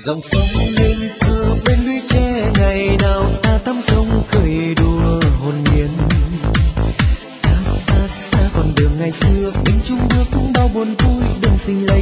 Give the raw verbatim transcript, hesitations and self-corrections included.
dòng sông nên thơ bên lũy tre, ngày nào ta tắm sông cười đùa hồn nhiên. Xa xa xa con đường ngày xưa mình chung bước bao buồn vui, đừng sinh lấy